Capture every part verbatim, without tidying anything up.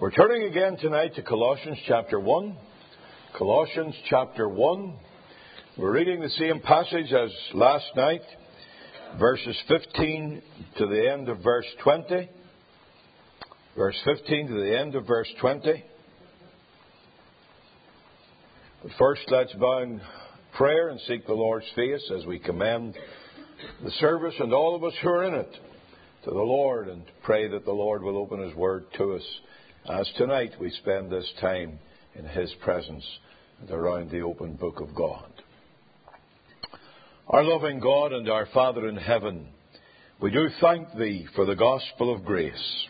We're turning again tonight to Colossians chapter one. Colossians chapter one. We're reading the same passage as last night, verses fifteen to the end of verse twenty. Verse fifteen to the end of verse twenty. But first, let's bow in prayer and seek the Lord's face as we commend the service and all of us who are in it to the Lord, and pray that the Lord will open His Word to us as tonight we spend this time in His presence and around the open book of God. Our loving God and our Father in heaven, we do thank Thee for the gospel of grace.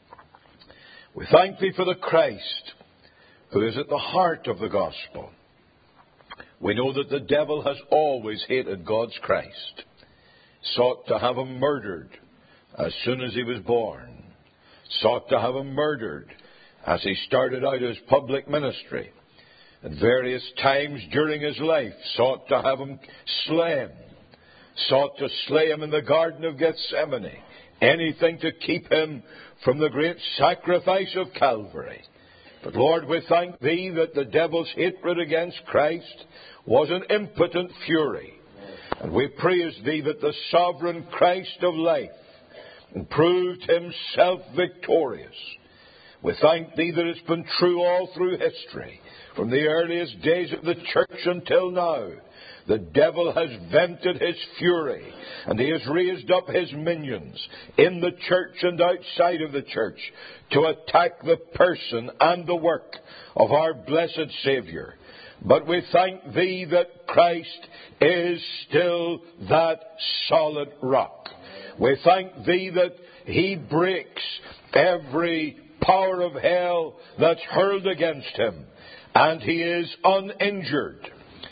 We thank Thee for the Christ who is at the heart of the gospel. We know that the devil has always hated God's Christ, sought to have Him murdered as soon as He was born, sought to have Him murdered as He started out His public ministry. At various times during His life, sought to have Him slain, sought to slay Him in the Garden of Gethsemane, anything to keep Him from the great sacrifice of Calvary. But Lord, we thank Thee that the devil's hatred against Christ was an impotent fury. And we praise Thee that the sovereign Christ of life proved Himself victorious. We thank Thee that it's been true all through history, from the earliest days of the church until now. The devil has vented his fury, and he has raised up his minions in the church and outside of the church to attack the person and the work of our blessed Saviour. But we thank Thee that Christ is still that solid rock. We thank Thee that He breaks every power of hell that's hurled against Him, and He is uninjured,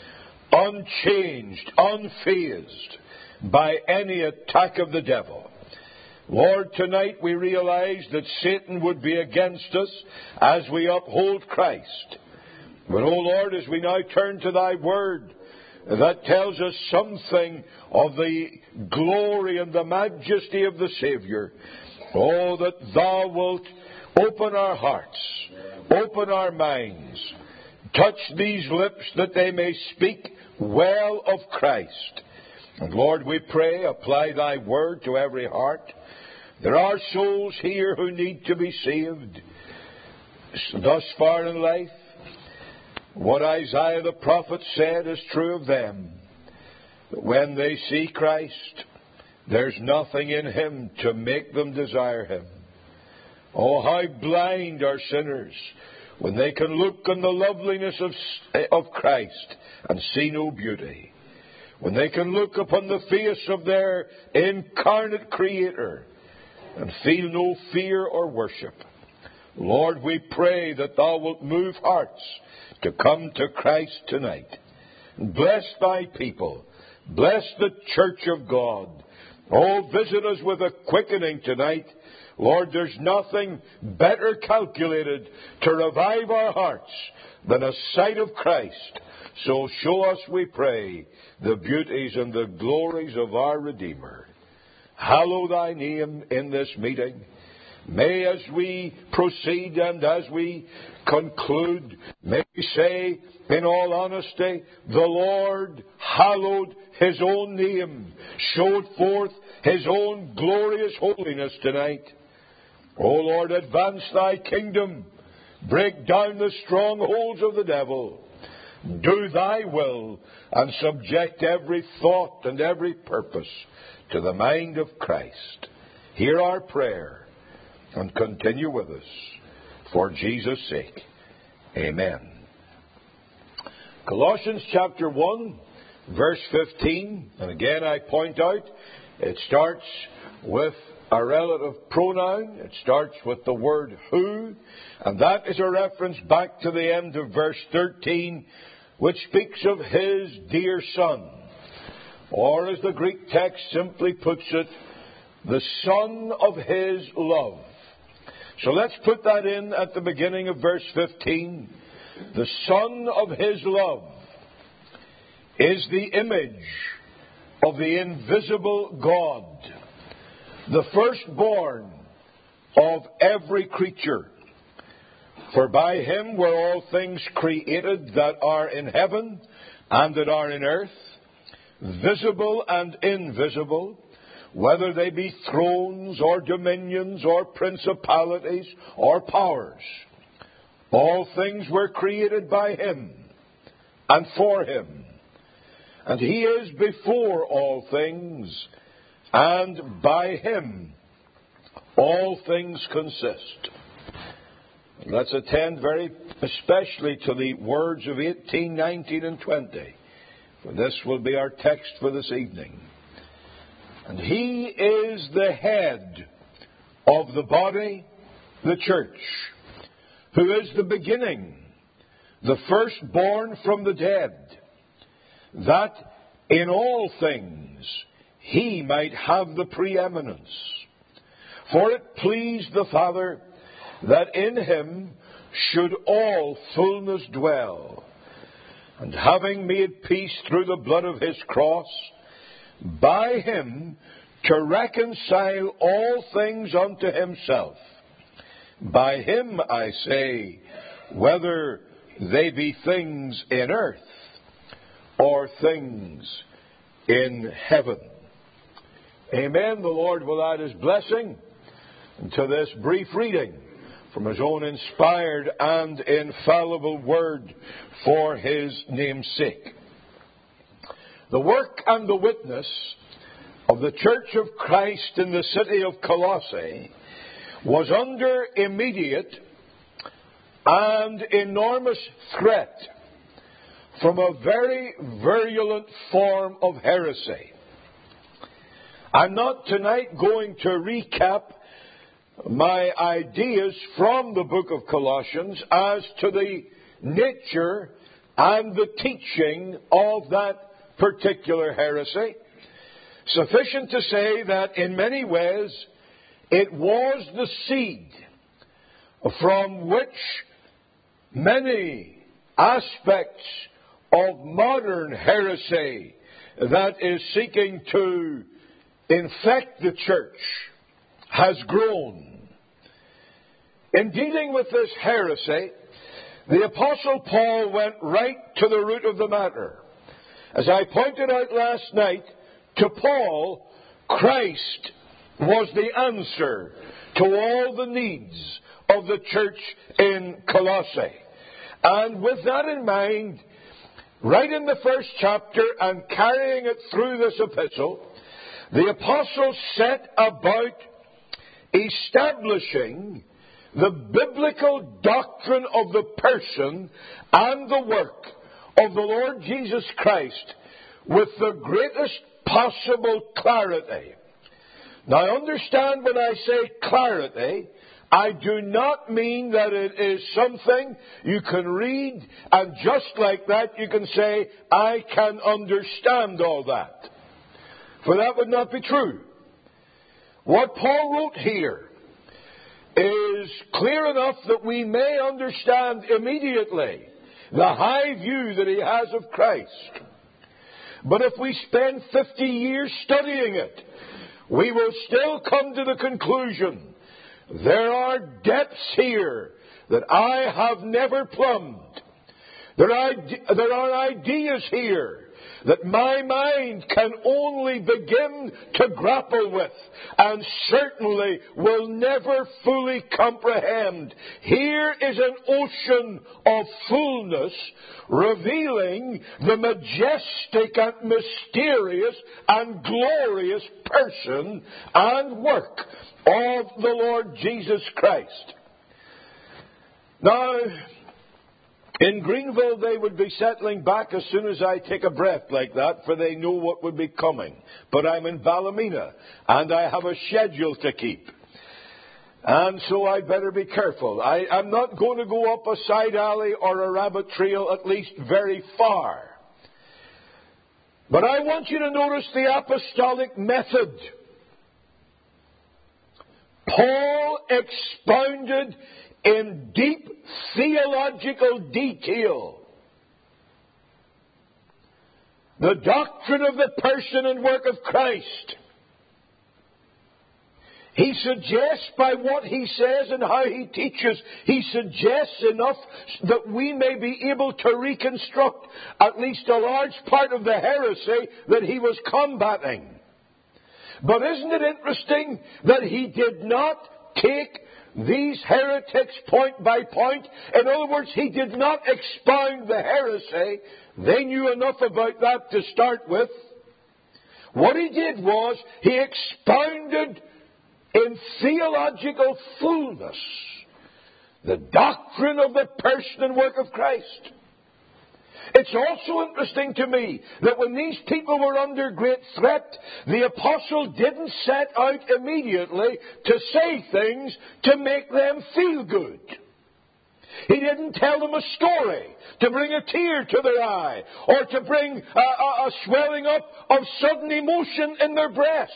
unchanged, unfazed by any attack of the devil. Lord, tonight we realize that Satan would be against us as we uphold Christ. But, oh Lord, as we now turn to Thy Word, that tells us something of the glory and the majesty of the Saviour. Oh, that Thou wilt open our hearts, open our minds, touch these lips that they may speak well of Christ. And Lord, we pray, apply Thy Word to every heart. There are souls here who need to be saved. Thus far in life, what Isaiah the prophet said is true of them. When they see Christ, there's nothing in Him to make them desire Him. Oh, how blind are sinners when they can look on the loveliness of, of Christ and see no beauty. When they can look upon the face of their incarnate Creator and feel no fear or worship. Lord, we pray that Thou wilt move hearts to come to Christ tonight. Bless Thy people. Bless the church of God. Oh, visit us with a quickening tonight. Lord, there's nothing better calculated to revive our hearts than a sight of Christ. So show us, we pray, the beauties and the glories of our Redeemer. Hallow Thy name in this meeting. May, as we proceed and as we conclude, may we say in all honesty, the Lord hallowed His own name, showed forth His own glorious holiness tonight. O Lord, advance Thy kingdom, break down the strongholds of the devil, do Thy will, and subject every thought and every purpose to the mind of Christ. Hear our prayer, and continue with us, for Jesus' sake. Amen. Colossians chapter one, verse fifteen, and again I point out, it starts with a relative pronoun. It starts with the word who, and that is a reference back to the end of verse thirteen, which speaks of His dear Son, or as the Greek text simply puts it, the Son of His love. So let's put that in at the beginning of verse fifteen. The Son of His love is the image of the invisible God, the firstborn of every creature. For by him were all things created that are in heaven and that are in earth, visible and invisible, whether they be thrones or dominions or principalities or powers. All things were created by him and for him. And he is before all things, and by him all things consist. Let's attend very especially to the words of eighteen, nineteen, and twenty. For this will be our text for this evening. And he is the head of the body, the church, who is the beginning, the firstborn from the dead, that in all things he might have the preeminence. For it pleased the Father that in him should all fullness dwell, and having made peace through the blood of his cross, by him to reconcile all things unto himself. By him, I say, whether they be things in earth or things in heaven. Amen. The Lord will add his blessing to this brief reading from his own inspired and infallible word for his name's sake. The work and the witness of the Church of Christ in the city of Colossae was under immediate and enormous threat from a very virulent form of heresy. I'm not tonight going to recap my ideas from the book of Colossians as to the nature and the teaching of that particular heresy. Sufficient to say that in many ways it was the seed from which many aspects of modern heresy that is seeking to infect the church has grown. In dealing with this heresy, the Apostle Paul went right to the root of the matter. As I pointed out last night, to Paul, Christ was the answer to all the needs of the church in Colossae. And with that in mind, right in the first chapter and carrying it through this epistle, the apostle set about establishing the biblical doctrine of the person and the work of the Lord Jesus Christ with the greatest possible clarity. Now understand, when I say clarity, I do not mean that it is something you can read and just like that you can say, I can understand all that. For that would not be true. What Paul wrote here is clear enough that we may understand immediately the high view that he has of Christ. But if we spend fifty years studying it, we will still come to the conclusion there are depths here that I have never plumbed. There are, there are ideas here that my mind can only begin to grapple with and certainly will never fully comprehend. Here is an ocean of fullness revealing the majestic and mysterious and glorious person and work of the Lord Jesus Christ. Now, in Greenville, they would be settling back as soon as I take a breath like that, for they know what would be coming. But I'm in Ballymena, and I have a schedule to keep. And so I better be careful. I, I'm not going to go up a side alley or a rabbit trail, at least very far. But I want you to notice the apostolic method. Paul expounded in deep theological detail the doctrine of the person and work of Christ. He suggests by what he says and how he teaches, he suggests enough that we may be able to reconstruct at least a large part of the heresy that he was combating. But isn't it interesting that he did not take these heretics point by point? In other words, he did not expound the heresy. They knew enough about that to start with. What he did was he expounded in theological fullness the doctrine of the person and work of Christ. It's also interesting to me that when these people were under great threat, the apostle didn't set out immediately to say things to make them feel good. He didn't tell them a story to bring a tear to their eye or to bring a, a, a swelling up of sudden emotion in their breast.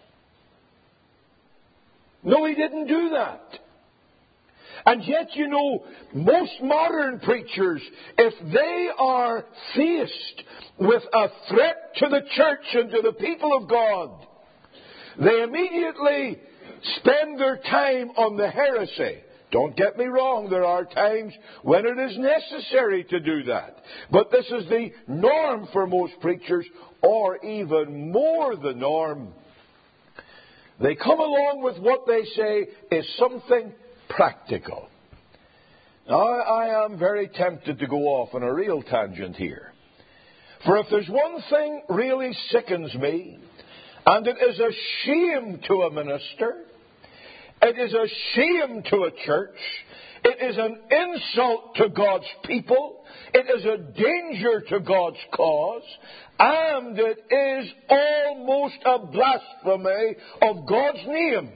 No, he didn't do that. And yet, you know, most modern preachers, if they are faced with a threat to the church and to the people of God, they immediately spend their time on the heresy. Don't get me wrong, there are times when it is necessary to do that. But this is the norm for most preachers, or even more the norm. They come along with what they say is something practical. Now, I am very tempted to go off on a real tangent here. For if there's one thing really sickens me, and it is a shame to a minister, it is a shame to a church, it is an insult to God's people, it is a danger to God's cause, and it is almost a blasphemy of God's name.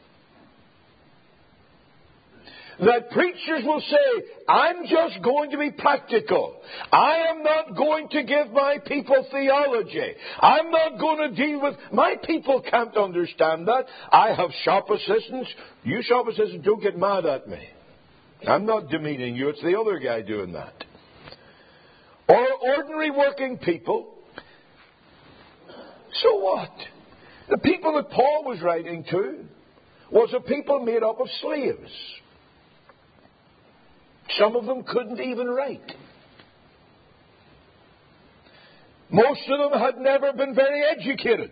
That preachers will say, I'm just going to be practical. I am not going to give my people theology. I'm not going to deal with... My people can't understand that. I have shop assistants. You shop assistants, don't get mad at me. I'm not demeaning you. It's the other guy doing that. Or ordinary working people. So what? The people that Paul was writing to was a people made up of slaves. Some of them couldn't even write. Most of them had never been very educated.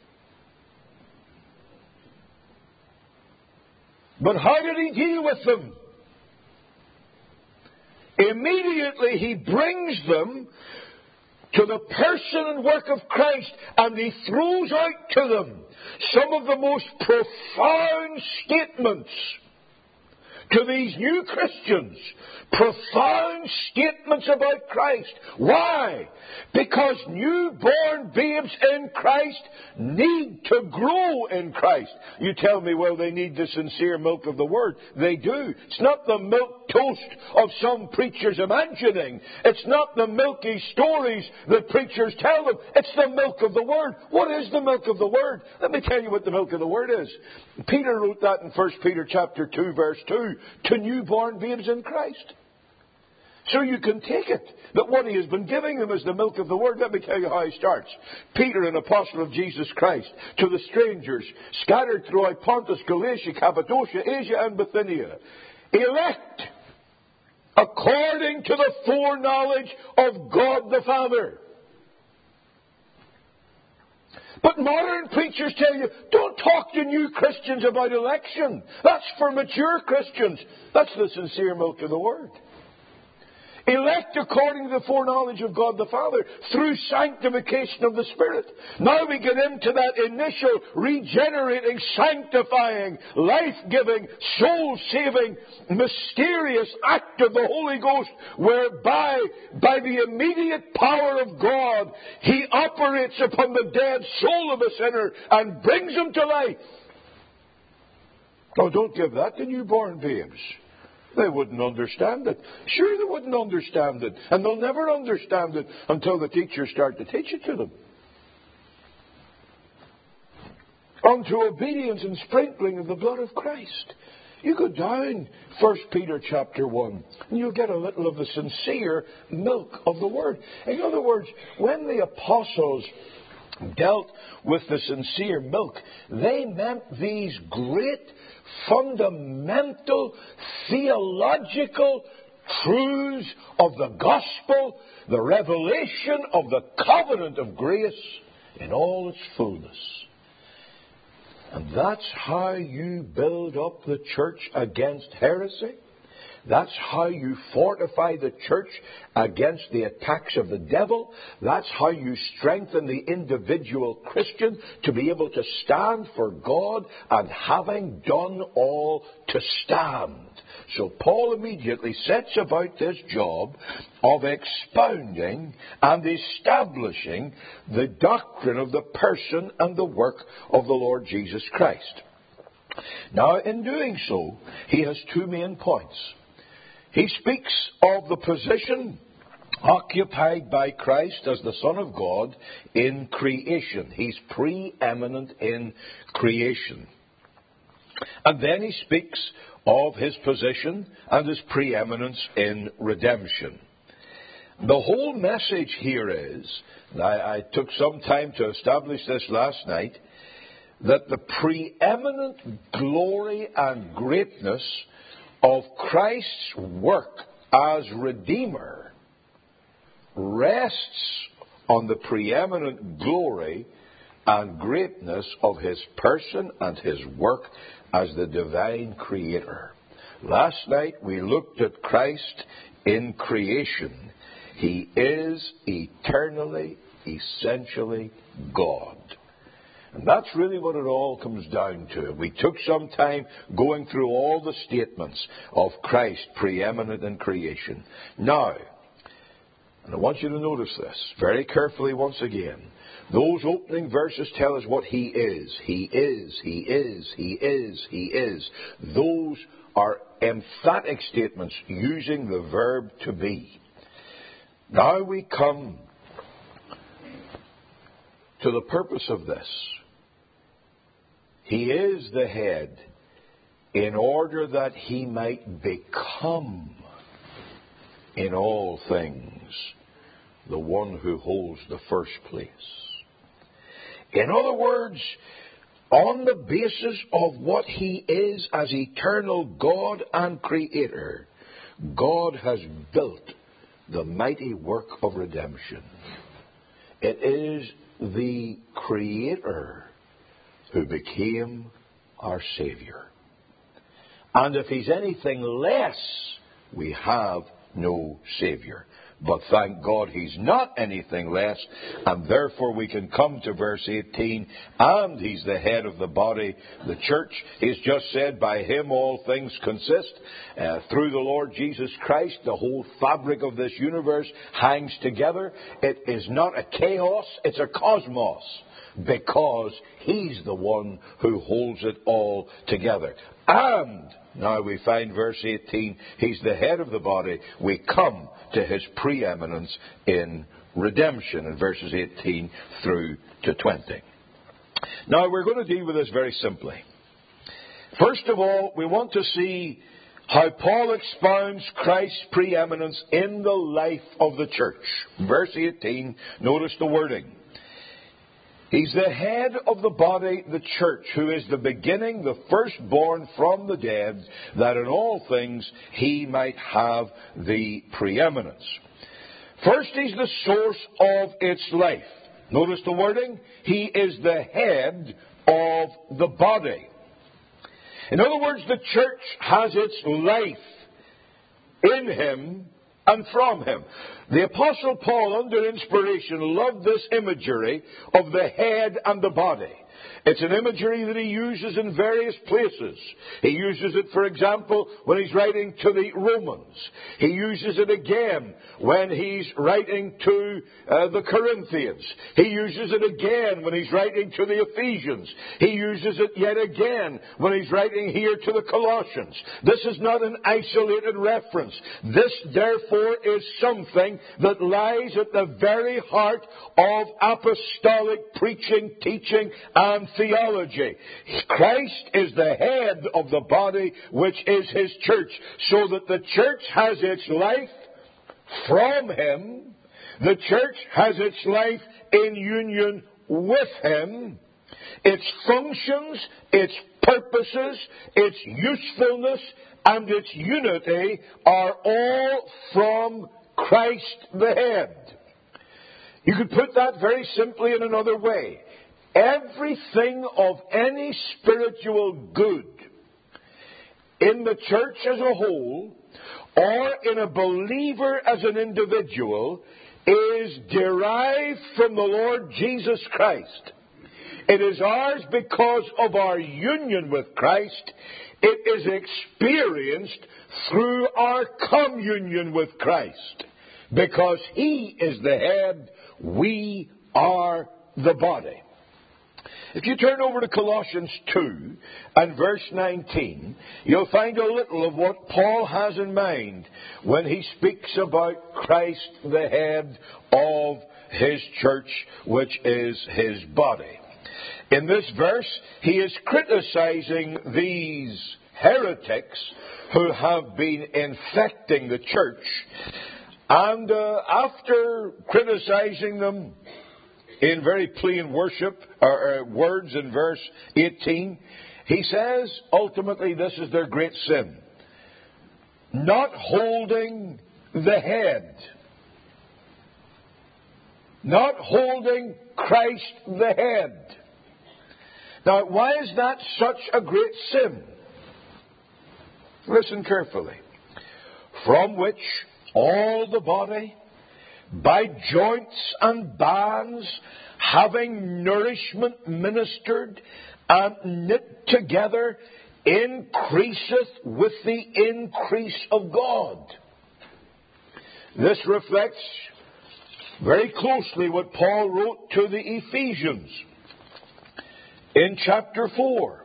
But how did he deal with them? Immediately he brings them to the person and work of Christ, and he throws out to them some of the most profound statements to these new Christians. Profound statements about Christ. Why? Because newborn babes in Christ need to grow in Christ. You tell me, well, they need the sincere milk of the Word. They do. It's not the milk toast of some preacher's imagining. It's not the milky stories that preachers tell them. It's the milk of the Word. What is the milk of the Word? Let me tell you what the milk of the Word is. Peter wrote that in First Peter chapter two, verse two, to newborn babes in Christ. So you can take it that what he has been giving them is the milk of the Word. Let me tell you how he starts. Peter, an apostle of Jesus Christ, to the strangers scattered throughout Pontus, Galatia, Cappadocia, Asia, and Bithynia, elect according to the foreknowledge of God the Father. But modern preachers tell you, don't talk to new Christians about election. That's for mature Christians. That's the sincere milk of the Word. Elect according to the foreknowledge of God the Father through sanctification of the Spirit. Now we get into that initial regenerating, sanctifying, life-giving, soul-saving, mysterious act of the Holy Ghost, whereby, by the immediate power of God, He operates upon the dead soul of a sinner and brings him to life. Oh, don't give that to newborn babes. They wouldn't understand it. Sure, they wouldn't understand it. And they'll never understand it until the teachers start to teach it to them. Unto obedience and sprinkling of the blood of Christ. You go down First Peter chapter one, and you'll get a little of the sincere milk of the Word. In other words, when the apostles dealt with the sincere milk, they meant these great fundamental theological truths of the gospel, the revelation of the covenant of grace in all its fullness. And that's how you build up the church against heresy. That's how you fortify the church against the attacks of the devil. That's how you strengthen the individual Christian to be able to stand for God, and having done all, to stand. So Paul immediately sets about this job of expounding and establishing the doctrine of the person and the work of the Lord Jesus Christ. Now, in doing so, he has two main points. He speaks of the position occupied by Christ as the Son of God in creation. He's preeminent in creation. And then he speaks of his position and his preeminence in redemption. The whole message here is, and I, I took some time to establish this last night, that the preeminent glory and greatness of Christ's work as Redeemer rests on the preeminent glory and greatness of his person and his work as the divine Creator. Last night we looked at Christ in creation. He is eternally, essentially God. And that's really what it all comes down to. We took some time going through all the statements of Christ preeminent in creation. Now, and I want you to notice this very carefully once again. Those opening verses tell us what he is. He is, he is, he is, he is. Those are emphatic statements using the verb to be. Now we come to the purpose of this. He is the head in order that he might become in all things the one who holds the first place. In other words, on the basis of what he is as eternal God and Creator, God has built the mighty work of redemption. It is the Creator who became our Savior. And if he's anything less, we have no Savior. But thank God he's not anything less, and therefore we can come to verse eighteen, and he's the head of the body, the church. He's just said, by him all things consist. Uh, through the Lord Jesus Christ, the whole fabric of this universe hangs together. It is not a chaos, it's a cosmos, because he's the one who holds it all together. And now we find verse eighteen, he's the head of the body. We come to his preeminence in redemption in verses eighteen through to twenty. Now we're going to deal with this very simply. First of all, we want to see how Paul expounds Christ's preeminence in the life of the church. Verse eighteen, notice the wording. He's the head of the body, the church, who is the beginning, the firstborn from the dead, that in all things he might have the preeminence. First, he's the source of its life. Notice the wording. He is the head of the body. In other words, the church has its life in him and from him. The Apostle Paul, under inspiration, loved this imagery of the head and the body. It's an imagery that he uses in various places. He uses it, for example, when he's writing to the Romans. He uses it again when he's writing to uh, the Corinthians. He uses it again when he's writing to the Ephesians. He uses it yet again when he's writing here to the Colossians. This is not an isolated reference. This, therefore, is something that lies at the very heart of apostolic preaching, teaching, and theology. Christ is the head of the body, which is his church, so that the church has its life from him. The church has its life in union with Him, its functions, its purposes, its usefulness, and its unity are all from Christ the head. You could put that very simply in another way. Everything of any spiritual good in the church as a whole, or in a believer as an individual, is derived from the Lord Jesus Christ. It is ours because of our union with Christ. It is experienced through our communion with Christ. Because He is the head, we are the body. If you turn over to Colossians two and verse nineteen, you'll find a little of what Paul has in mind when he speaks about Christ, the head of His church, which is His body. In this verse, he is criticizing these heretics who have been infecting the church. And uh, after criticizing them in very plain worship or uh, words in verse eighteen, he says ultimately this is their great sin: not holding the head, not holding Christ the head. Now, why is that such a great sin? Listen carefully. From which all the body, by joints and bands, having nourishment ministered and knit together, increaseth with the increase of God. This reflects very closely what Paul wrote to the Ephesians in chapter four,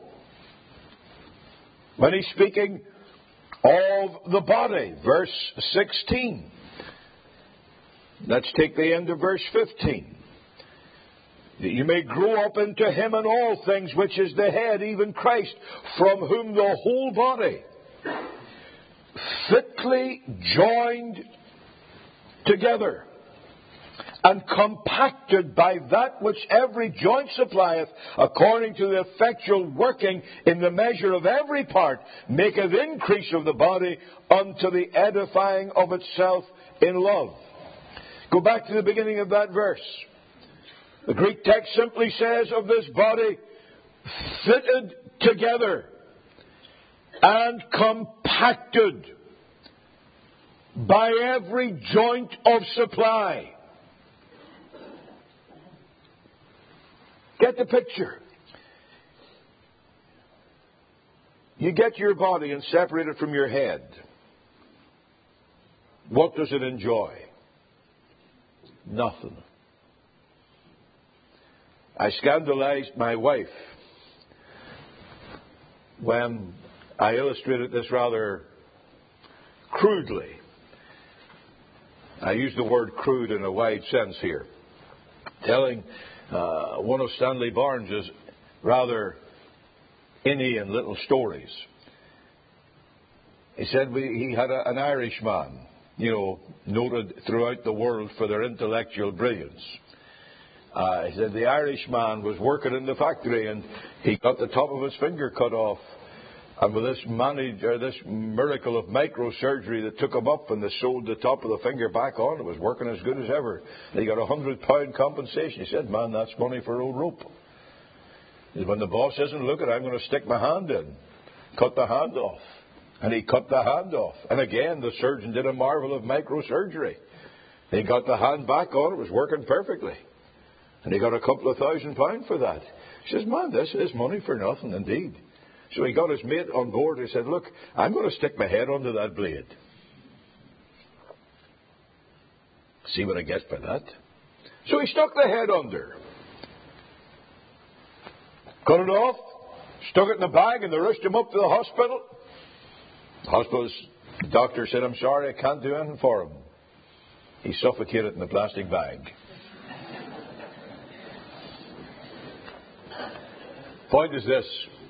when he's speaking of the body, verse sixteen. Let's take the end of verse fifteen. That you may grow up into Him in all things, which is the head, even Christ, from whom the whole body, fitly joined together and compacted by that which every joint supplieth, according to the effectual working in the measure of every part, maketh increase of the body unto the edifying of itself in love. Go back to the beginning of that verse. The Greek text simply says of this body, fitted together and compacted by every joint of supply. Get the picture. You get your body and separate it from your head. What does it enjoy? Nothing. I scandalized my wife when I illustrated this rather crudely. I use the word crude in a wide sense here. Telling uh, one of Stanley Barnes's rather Indian little stories. He said we, he had a, an Irishman, you know, noted throughout the world for their intellectual brilliance. Uh, he said the Irishman was working in the factory and he got the top of his finger cut off. And with this manage, or this miracle of microsurgery that took him up and they sewed the top of the finger back on, it was working as good as ever. And he got a hundred pound compensation. He said, man, that's money for old rope. He said, when the boss isn't looking, I'm going to stick my hand in. Cut the hand off. And he cut the hand off. And again, the surgeon did a marvel of microsurgery. He got the hand back on, it was working perfectly. And he got a couple of thousand pounds for that. He says, man, this is money for nothing indeed. So he got his mate on board. He said, look, I'm going to stick my head under that blade. See what I get by that? So he stuck the head under. Cut it off, stuck it in a bag, and they rushed him up to the hospital. The hospital's doctor said, I'm sorry, I can't do anything for him. He suffocated in the plastic bag. Point is this.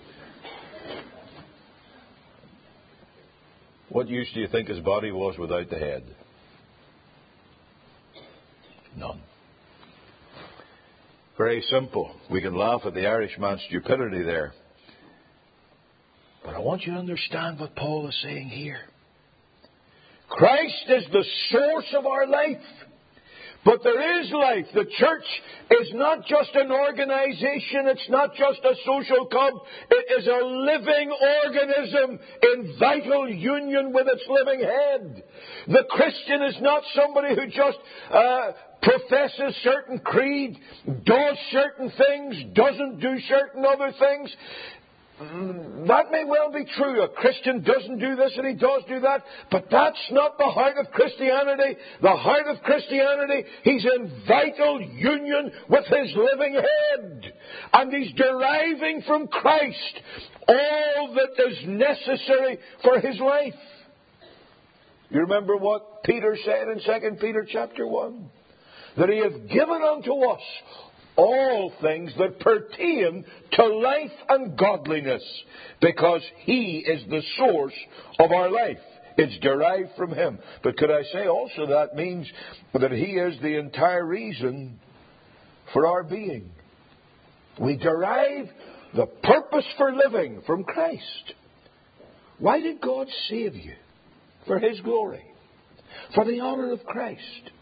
What use do you think his body was without the head? None. Very simple. We can laugh at the Irishman's stupidity there. But I want you to understand what Paul is saying here. Christ is the source of our life. But there is life. The church is not just an organization. It's not just a social club. It is a living organism in vital union with its living head. The Christian is not somebody who just uh, professes certain creed, does certain things, doesn't do certain other things. That may well be true. A Christian doesn't do this and he does do that. But that's not the heart of Christianity. The heart of Christianity, he's in vital union with his living head. And he's deriving from Christ all that is necessary for his life. You remember what Peter said in Second Peter chapter one? That he hath given unto us all things that pertain to life and godliness, because he is the source of our life. It's derived from him. But could I say also that means that he is the entire reason for our being. We derive the purpose for living from Christ. Why did God save you? For his glory. For the honor of Christ.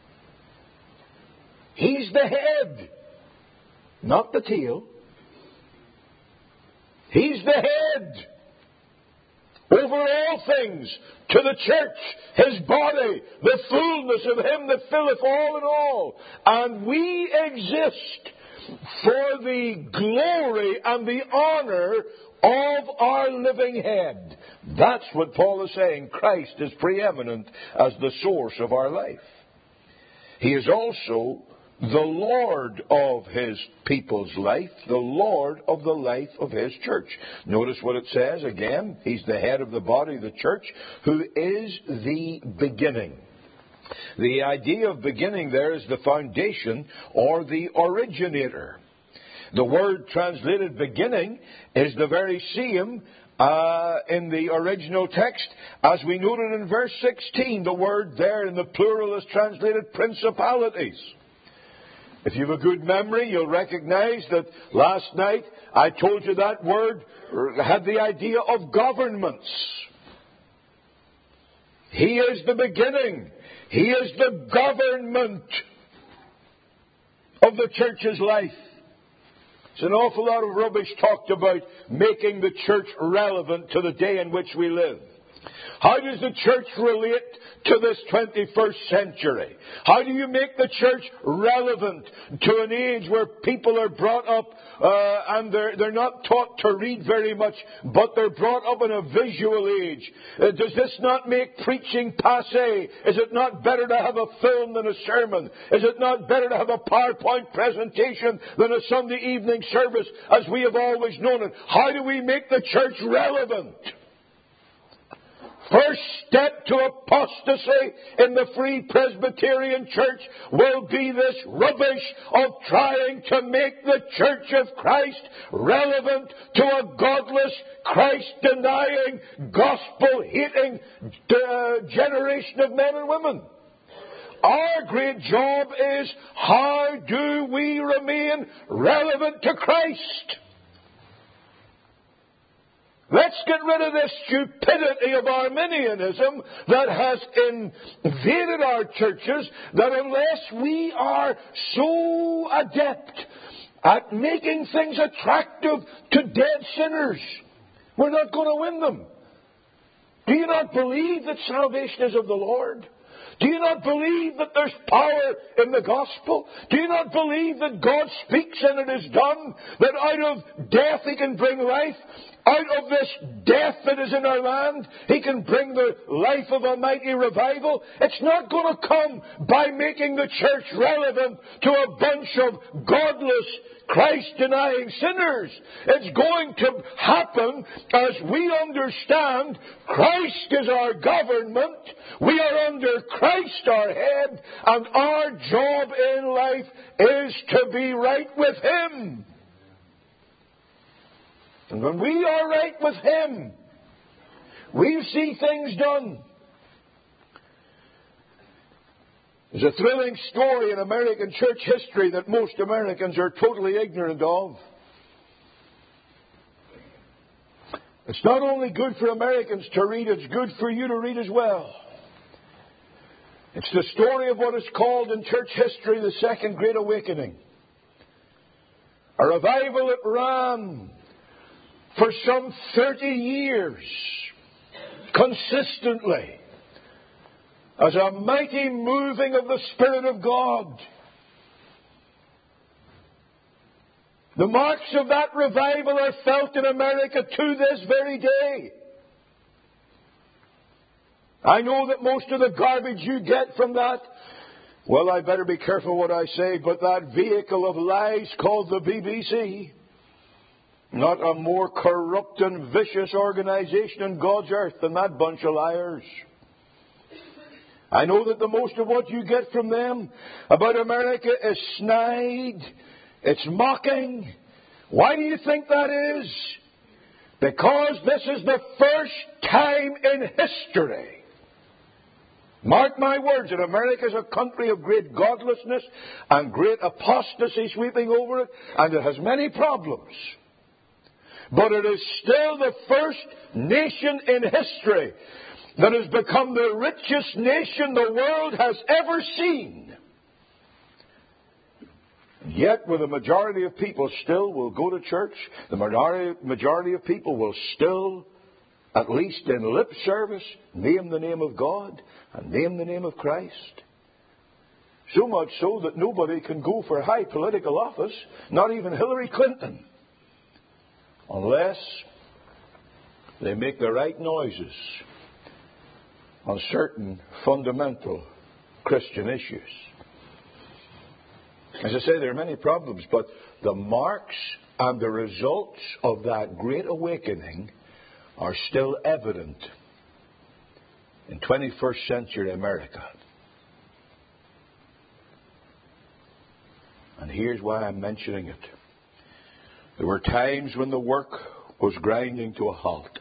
He's the head. Not the tail. He's the head over all things to the church, his body, the fullness of him that filleth all in all. And we exist for the glory and the honor of our living head. That's what Paul is saying. Christ is preeminent as the source of our life. He is also the Lord of his people's life, the Lord of the life of his church. Notice what it says again. He's the head of the body of the church, who is the beginning. The idea of beginning there is the foundation or the originator. The word translated beginning is the very same uh, in the original text. As we noted in verse sixteen, the word there in the plural is translated principalities. If you have a good memory, you'll recognize that last night I told you that word had the idea of governments. He is the beginning. He is the government of the church's life. There's an awful lot of rubbish talked about making the church relevant to the day in which we live. How does the church relate to this twenty-first century? How do you make the church relevant to an age where people are brought up uh, and they're, they're not taught to read very much, but they're brought up in a visual age? Uh, does this not make preaching passé? Is it not better to have a film than a sermon? Is it not better to have a PowerPoint presentation than a Sunday evening service as we have always known it? How do we make the church relevant? First step to apostasy in the Free Presbyterian Church will be this rubbish of trying to make the Church of Christ relevant to a godless, Christ-denying, gospel-hating uh, generation of men and women. Our great job is, how do we remain relevant to Christ? Let's get rid of this stupidity of Arminianism that has invaded our churches, that unless we are so adept at making things attractive to dead sinners, we're not going to win them. Do you not believe that salvation is of the Lord? Do you not believe that there's power in the gospel? Do you not believe that God speaks and it is done? That out of death he can bring life? Out of this death that is in our land, he can bring the life of a mighty revival. It's not going to come by making the church relevant to a bunch of godless, Christ-denying sinners. It's going to happen as we understand Christ is our government. We are under Christ our head, and our job in life is to be right with him. And when we are right with him, we see things done. There's a thrilling story in American church history that most Americans are totally ignorant of. It's not only good for Americans to read, it's good for you to read as well. It's the story of what is called in church history the Second Great Awakening. A revival that ran for some thirty years, consistently, as a mighty moving of the Spirit of God. The marks of that revival are felt in America to this very day. I know that most of the garbage you get from that, well, I better be careful what I say, but that vehicle of lies called the B B C, not a more corrupt and vicious organization in God's earth than that bunch of liars. I know that the most of what you get from them about America is snide. It's mocking. Why do you think that is? Because this is the first time in history. Mark my words, that America is a country of great godlessness and great apostasy sweeping over it, and it has many problems. But it is still the first nation in history that has become the richest nation the world has ever seen. Yet, with a majority of people still will go to church, the majority, majority of people will still, at least in lip service, name the name of God and name the name of Christ. So much so that nobody can go for high political office, not even Hillary Clinton, unless they make the right noises on certain fundamental Christian issues. As I say, there are many problems, but the marks and the results of that great awakening are still evident in twenty-first century America. And here's why I'm mentioning it. There were times when the work was grinding to a halt.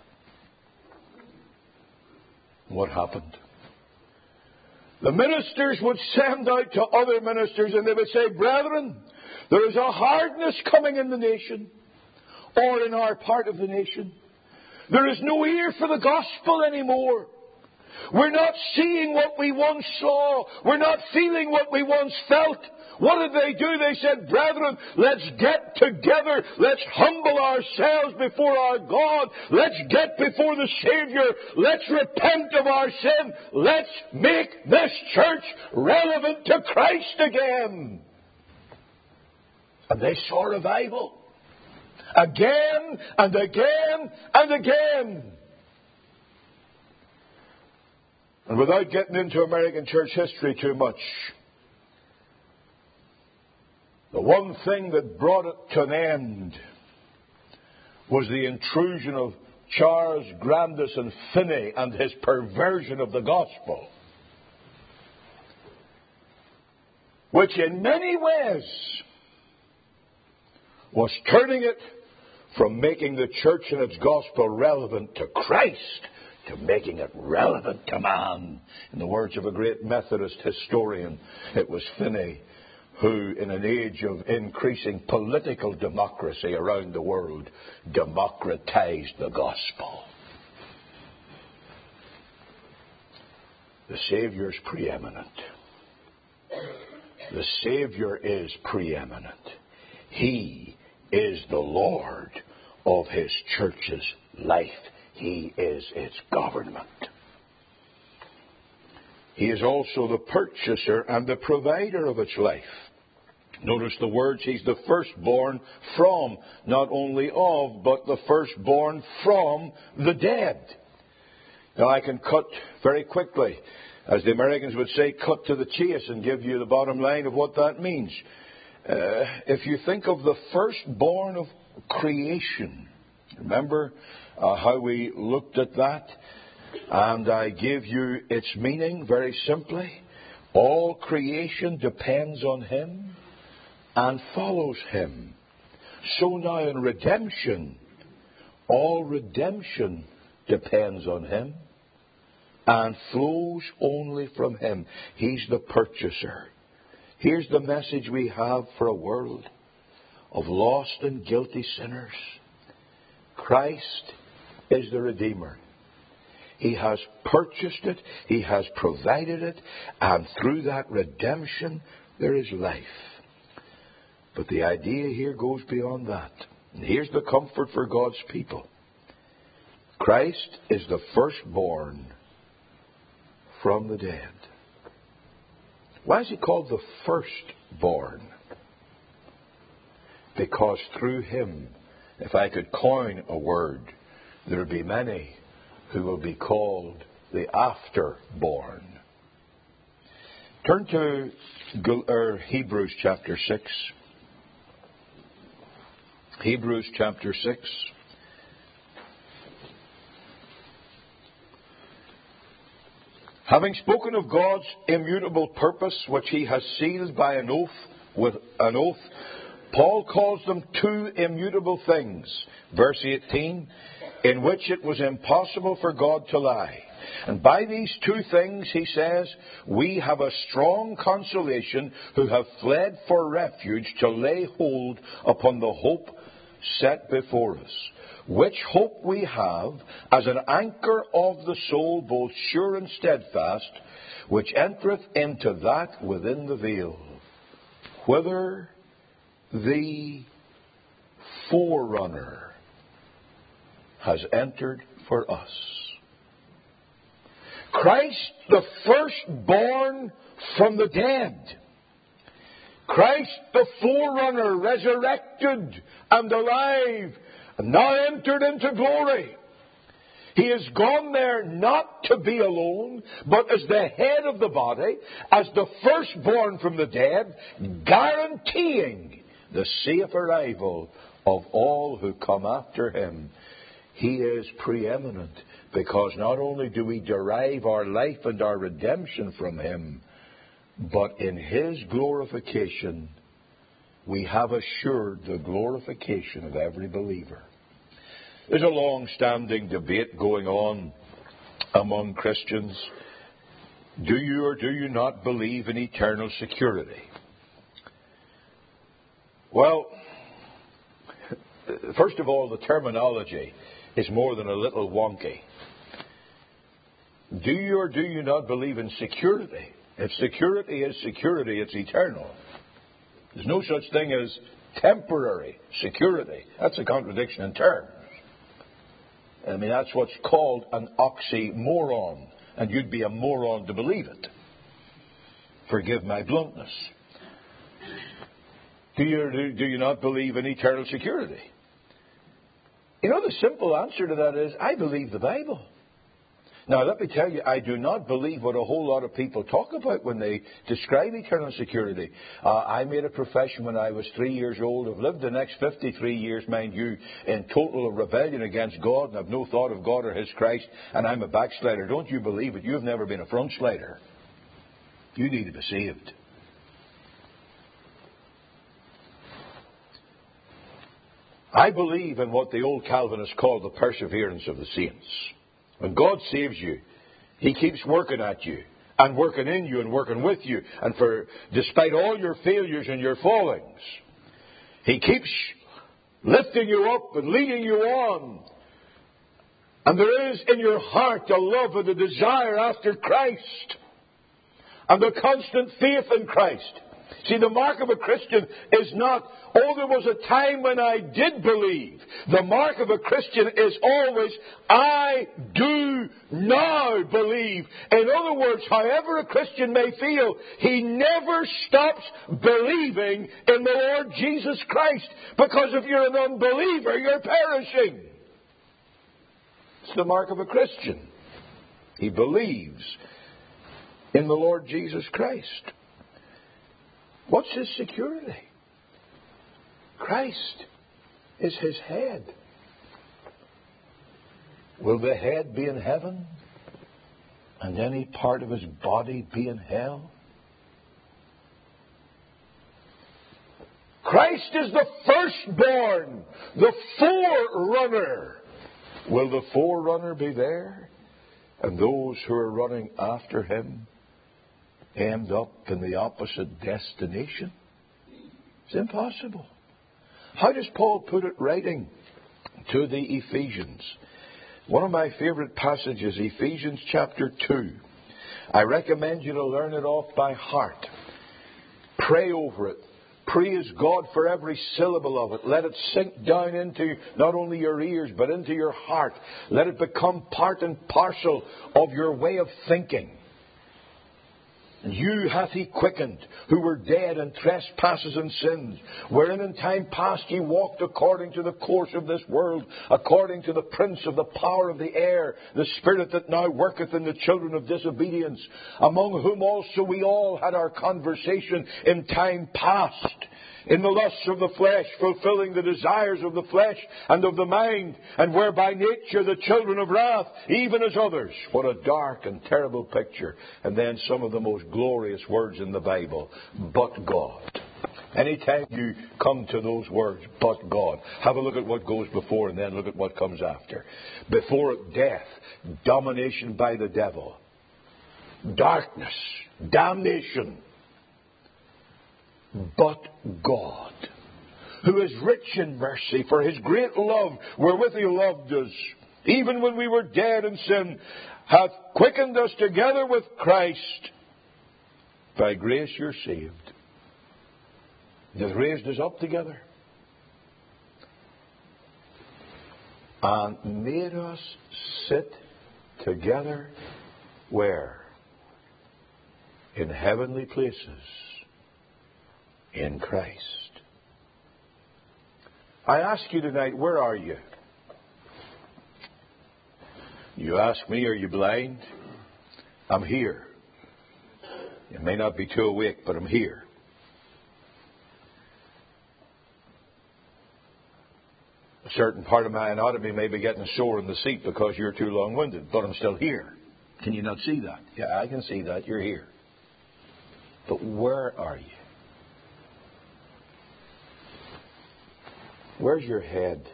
What happened? The ministers would send out to other ministers and they would say, "Brethren, there is a hardness coming in the nation, or in our part of the nation. There is no ear for the gospel anymore. We're not seeing what we once saw. We're not feeling what we once felt." What did they do? They said, "Brethren, let's get together. Let's humble ourselves before our God. Let's get before the Savior. Let's repent of our sin. Let's make this church relevant to Christ again." And they saw revival. Again and again and again. And without getting into American church history too much, the one thing that brought it to an end was the intrusion of Charles Grandison Finney and his perversion of the gospel, which in many ways was turning it from making the church and its gospel relevant to Christ to making it relevant to man. In the words of a great Methodist historian, it was Finney who, in an age of increasing political democracy around the world, democratized the gospel. The Savior's preeminent. The Savior is preeminent. He is the Lord of His church's life. He is its government. He is also the purchaser and the provider of its life. Notice the words, He's the firstborn from, not only of, but the firstborn from the dead. Now I can cut very quickly, as the Americans would say, cut to the chase and give you the bottom line of what that means. Uh, if you think of the firstborn of creation, remember uh, how we looked at that? And I gave you its meaning very simply. All creation depends on Him and follows Him. So now in redemption, all redemption depends on Him and flows only from Him. He's the purchaser. Here's the message we have for a world of lost and guilty sinners. Christ is the Redeemer. He has purchased it. He has provided it. And through that redemption, there is life. But the idea here goes beyond that. And here's the comfort for God's people. Christ is the firstborn from the dead. Why is He called the firstborn? Because through Him, if I could coin a word, there will be many who will be called the afterborn. Turn to Hebrews chapter six. Hebrews chapter six. Having spoken of God's immutable purpose, which He has sealed by an oath, with an oath, Paul calls them two immutable things. Verse eighteen, in which it was impossible for God to lie. And by these two things, he says, we have a strong consolation who have fled for refuge to lay hold upon the hope set before us. Which hope we have as an anchor of the soul, both sure and steadfast, which entereth into that within the veil, whither the forerunner has entered for us. Christ, the firstborn from the dead. Christ, the forerunner, resurrected and alive, and now entered into glory. He has gone there not to be alone, but as the head of the body, as the firstborn from the dead, guaranteeing the safe arrival of all who come after Him. He is preeminent because not only do we derive our life and our redemption from Him, but in His glorification, we have assured the glorification of every believer. There's a long-standing debate going on among Christians. Do you or do you not believe in eternal security? Well, first of all, the terminology is more than a little wonky. Do you or do you not believe in security? If security is security, it's eternal. There's no such thing as temporary security. That's a contradiction in terms. I mean, that's what's called an oxymoron, and you'd be a moron to believe it. Forgive my bluntness. Do you, do, do you not believe in eternal security? You know, the simple answer to that is, I believe the Bible. Now, let me tell you, I do not believe what a whole lot of people talk about when they describe eternal security. Uh, I made a profession when I was three years old. I've lived the next fifty-three years, mind you, in total rebellion against God, and I've no thought of God or His Christ, and I'm a backslider. Don't you believe it? You've never been a front slider. You need to be saved. I believe in what the old Calvinists call the perseverance of the saints. When God saves you, He keeps working at you and working in you and working with you. And for despite all your failures and your fallings, He keeps lifting you up and leading you on. And there is in your heart a love and a desire after Christ and a constant faith in Christ. See, the mark of a Christian is not, oh, there was a time when I did believe. The mark of a Christian is always, I do now believe. In other words, however a Christian may feel, he never stops believing in the Lord Jesus Christ. Because if you're an unbeliever, you're perishing. It's the mark of a Christian. He believes in the Lord Jesus Christ. What's his security? Christ is his head. Will the head be in heaven and any part of his body be in hell? Christ is the firstborn, the forerunner. Will the forerunner be there And those who are running after him end up in the opposite destination? It's impossible. How does Paul put it writing to the Ephesians? One of my favorite passages, Ephesians chapter two. I recommend you to learn it off by heart. Pray over it. Praise God for every syllable of it. Let it sink down into not only your ears, but into your heart. Let it become part and parcel of your way of thinking. You hath he quickened, who were dead in trespasses and sins, wherein in time past ye walked according to the course of this world, according to the prince of the power of the air, the spirit that now worketh in the children of disobedience, among whom also we all had our conversation in time past, in the lusts of the flesh, fulfilling the desires of the flesh and of the mind, and were by nature the children of wrath, even as others. What a dark and terrible picture. And then some of the most glorious words in the Bible. But God. Anytime you come to those words, but God, have a look at what goes before and then look at what comes after. Before it, death, domination by the devil, darkness, damnation. But God, who is rich in mercy, for his great love wherewith he loved us, even when we were dead in sin, hath quickened us together with Christ. By grace you're saved. He hath raised us up together and made us sit together where? In heavenly places. In Christ. I ask you tonight, where are you? You ask me, are you blind? I'm here. You may not be too awake, but I'm here. A certain part of my anatomy may be getting sore in the seat because you're too long-winded, but I'm still here. Can you not see that? Yeah, I can see that. You're here. But where are you? Where's your head?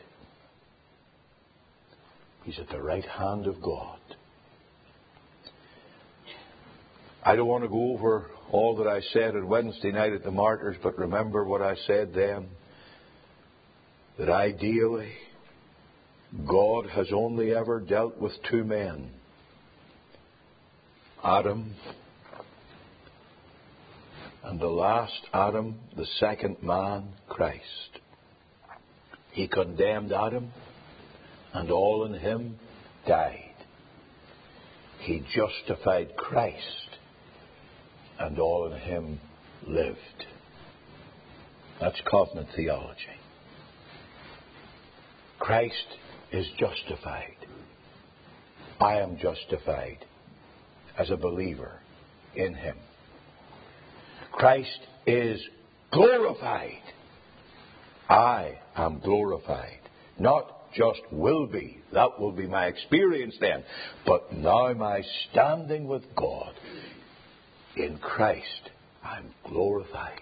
He's at the right hand of God. I don't want to go over all that I said on Wednesday night at the Martyrs, but remember what I said then, that ideally God has only ever dealt with two men, Adam and the last Adam, the second man, Christ. He condemned Adam, and all in him died. He justified Christ, and all in him lived. That's covenant theology. Christ is justified. I am justified as a believer in him. Christ is glorified. I am glorified. Not just will be. That will be my experience then. But now my standing with God in Christ, I'm glorified.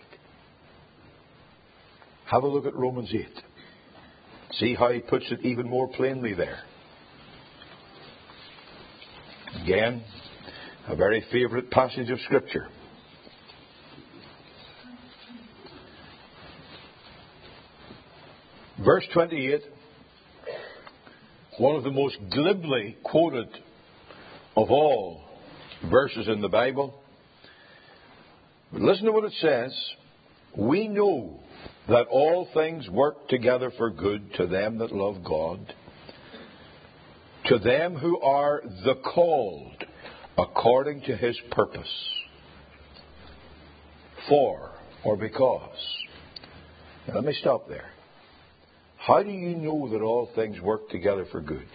Have a look at Romans eight. See how he puts it even more plainly there. Again, a very favorite passage of Scripture. Verse twenty-eight, one of the most glibly quoted of all verses in the Bible. But listen to what it says. We know that all things work together for good to them that love God, to them who are the called according to his purpose. For, or because. Now let me stop there. How do you know that all things work together for good?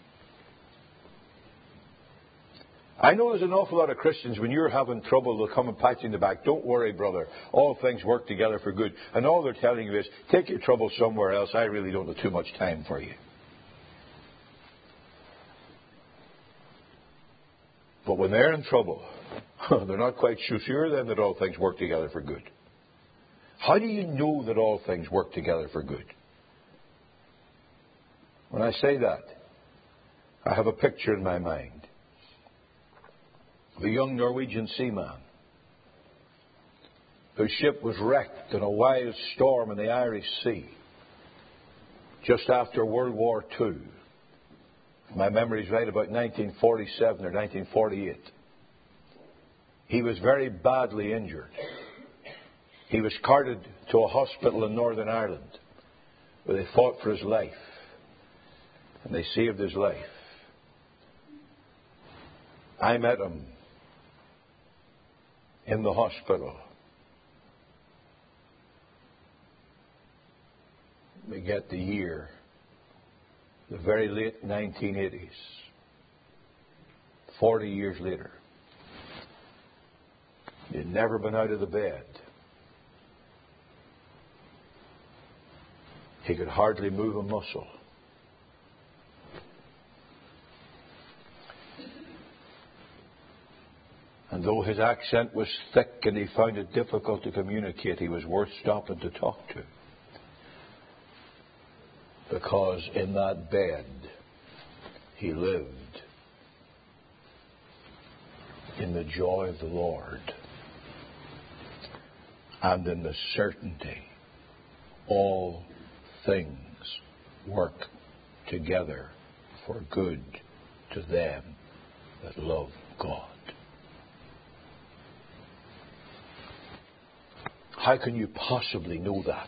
I know there's an awful lot of Christians, when you're having trouble, they'll come and pat you in the back. Don't worry, brother. All things work together for good. And all they're telling you is, take your trouble somewhere else. I really don't have too much time for you. But when they're in trouble, they're not quite so sure then that all things work together for good. How do you know that all things work together for good? When I say that, I have a picture in my mind. the young Norwegian seaman whose ship was wrecked in a wild storm in the Irish Sea just after World War Two. If my memory is right, about nineteen forty-seven or nineteen forty-eight. He was very badly injured. He was carted to a hospital in Northern Ireland where they fought for his life. And they saved his life. I met him in the hospital. We get the year, the very late nineteen eighties, forty years later. He'd never been out of the bed. He could hardly move a muscle. And though his accent was thick and he found it difficult to communicate, he was worth stopping to talk to. Because in that bed, he lived in the joy of the Lord and in the certainty all things work together for good to them that love God. How can you possibly know that?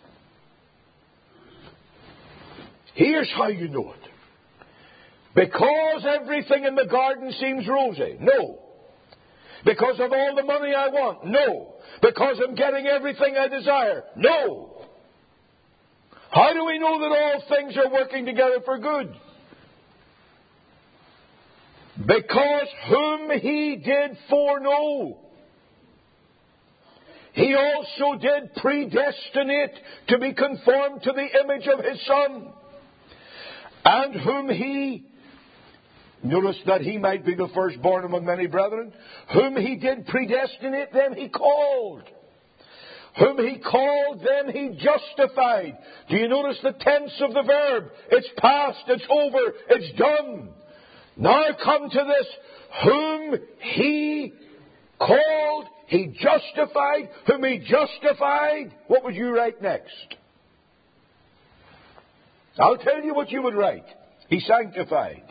Here's how you know it. Because everything in the garden seems rosy? No. Because of all the money I want? No. Because I'm getting everything I desire? No. How do we know that all things are working together for good? Because whom He did foreknow, He also did predestinate to be conformed to the image of His Son. And whom He, notice that He might be the firstborn among many brethren, whom He did predestinate, them He called. Whom He called, them He justified. Do you notice the tense of the verb? It's past, it's over, it's done. Now come to this. Whom He called, He justified. Whom He justified, what would you write next? I'll tell you what you would write. He sanctified.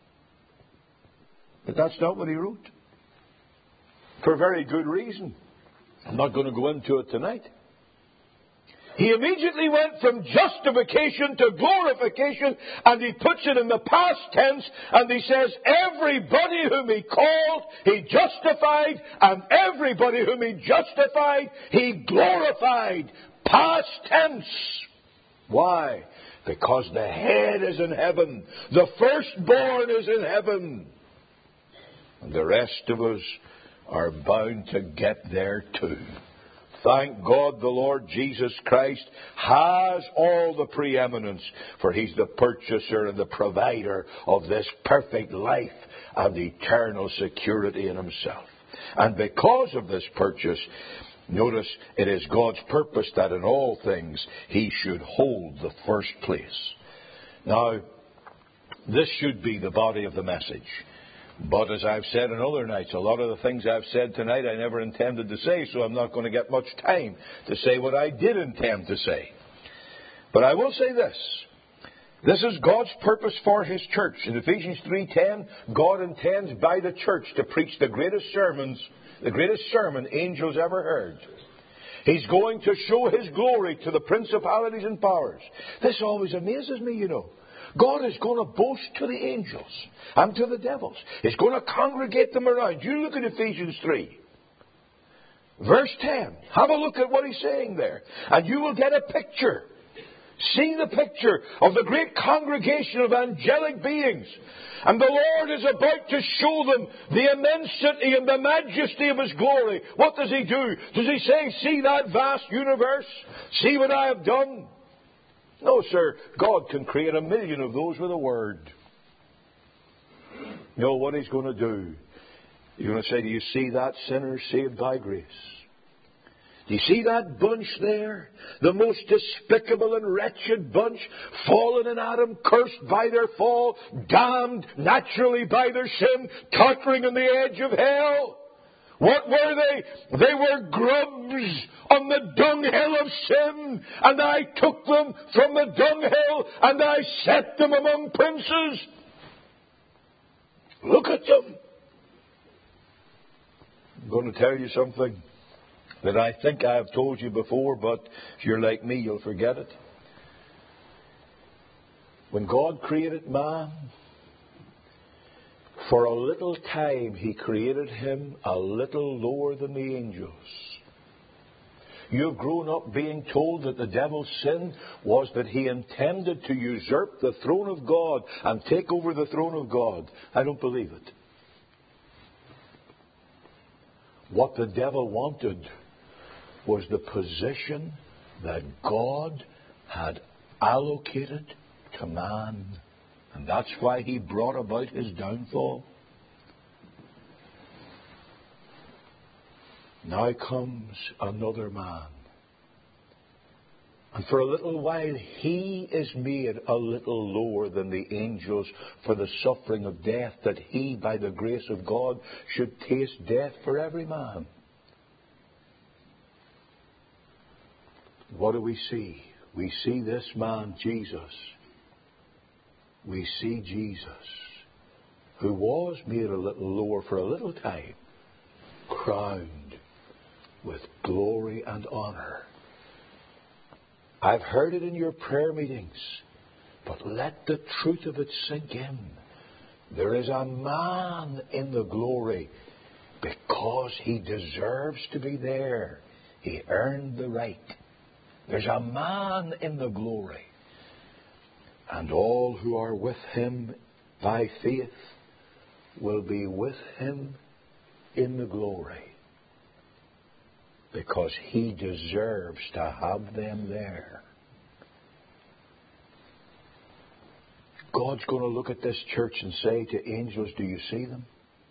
But that's not what He wrote. For a very good reason. I'm not going to go into it tonight. He immediately went from justification to glorification, and He puts it in the past tense, and He says, everybody whom He called, He justified, and everybody whom He justified, He glorified. Past tense. Why? Because the head is in heaven. The firstborn is in heaven. And the rest of us are bound to get there too. Thank God the Lord Jesus Christ has all the preeminence, for He's the purchaser and the provider of this perfect life and eternal security in Himself. And because of this purchase, notice, it is God's purpose that in all things He should hold the first place. Now, this should be the body of the message. But as I've said on other nights, a lot of the things I've said tonight I never intended to say, so I'm not going to get much time to say what I did intend to say. But I will say this. This is God's purpose for His church. In Ephesians three ten, God intends by the church to preach the greatest sermons, the greatest sermon angels ever heard. He's going to show His glory to the principalities and powers. This always amazes me, you know. God is going to boast to the angels and to the devils. He's going to congregate them around. You look at Ephesians three. Verse ten. Have a look at what He's saying there. And you will get a picture. See the picture of the great congregation of angelic beings. And the Lord is about to show them the immensity and the majesty of His glory. What does He do? Does He say, see that vast universe? See what I have done? No, sir. God can create a million of those with a word. You know what He's going to do? He's going to say, do you see that sinner saved by grace? Do you see that bunch there? The most despicable and wretched bunch, fallen in Adam, cursed by their fall, damned naturally by their sin, tottering on the edge of hell. What were they? They were grubs on the dunghill of sin, and I took them from the dunghill and I set them among princes. Look at them. I'm going to tell you something that I think I have told you before, but if you're like me, you'll forget it. When God created man, for a little time He created him a little lower than the angels. You've grown up being told that the devil's sin was that he intended to usurp the throne of God and take over the throne of God. I don't believe it. What the devil wanted was the position that God had allocated to man. And that's why he brought about his downfall. Now comes another man. And for a little while he is made a little lower than the angels for the suffering of death, that he, by the grace of God, should taste death for every man. What do we see? We see this man, Jesus. We see Jesus, who was made a little lower for a little time, crowned with glory and honor. I've heard it in your prayer meetings, but let the truth of it sink in. There is a man in the glory because he deserves to be there. He earned the right. There's a man in the glory. And all who are with him by faith will be with him in the glory, because he deserves to have them there. God's going to look at this church and say to angels, do you see them?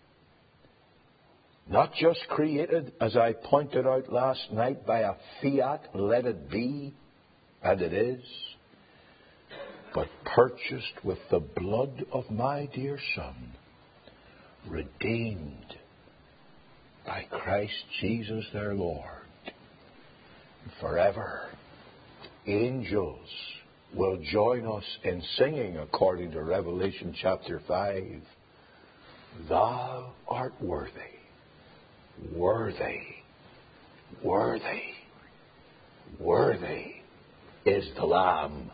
Not just created, as I pointed out last night, by a fiat, let it be, and it is, but purchased with the blood of my dear Son, redeemed by Christ Jesus their Lord. Forever, angels will join us in singing, according to Revelation chapter five, Thou art worthy, worthy, worthy, worthy is the Lamb.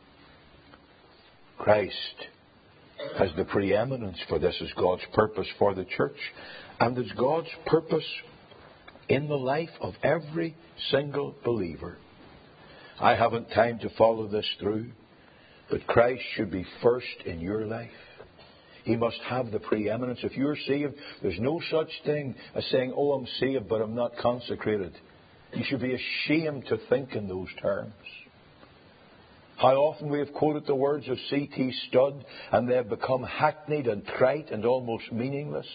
Christ has the preeminence, for this is God's purpose for the church, and it's God's purpose in the life of every single believer. I haven't time to follow this through, but Christ should be first in your life. He must have the preeminence. If you're saved, there's no such thing as saying, oh, I'm saved, but I'm not consecrated. You should be ashamed to think in those terms. How often we have quoted the words of C T Studd, and they have become hackneyed and trite and almost meaningless.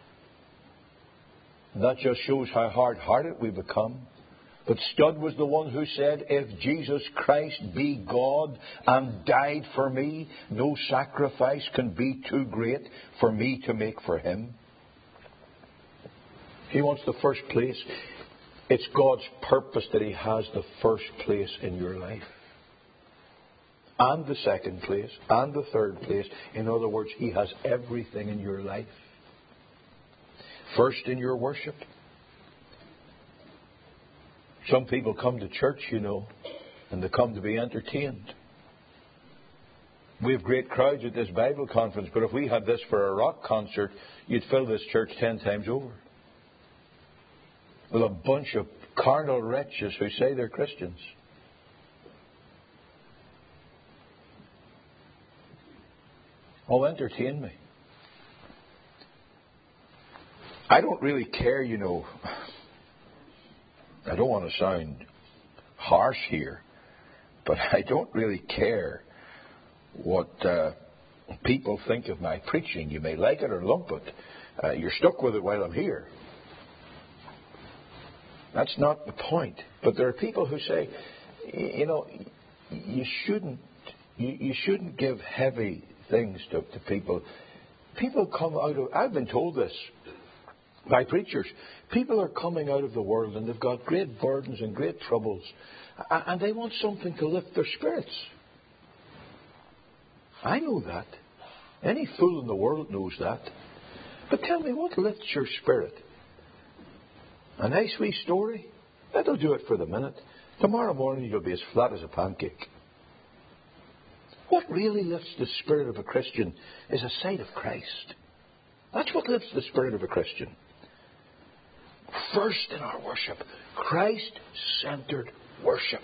And that just shows how hard-hearted we become. But Studd was the one who said, if Jesus Christ be God and died for me, no sacrifice can be too great for me to make for him. He wants the first place. It's God's purpose that he has the first place in your life. And the second place, and the third place. In other words, he has everything in your life. First in your worship. Some people come to church, you know, and they come to be entertained. We have great crowds at this Bible conference, but if we had this for a rock concert, you'd fill this church ten times over. With a bunch of carnal wretches who say they're Christians. Oh, entertain me. I don't really care, you know. I don't want to sound harsh here, but I don't really care what uh, people think of my preaching. You may like it or lump it. Uh, you're stuck with it while I'm here. That's not the point. But there are people who say, you know, you shouldn't, you, you shouldn't give heavy things to, to people. People come out of, I've been told this by preachers, people are coming out of the world and they've got great burdens and great troubles, and they want something to lift their spirits. I know that. Any fool in the world knows that. But tell me, what lifts your spirit? A nice wee story? That'll do it for the minute. Tomorrow morning you'll be as flat as a pancake. What really lifts the spirit of a Christian is a sight of Christ. That's what lifts the spirit of a Christian. First in our worship, Christ-centered worship.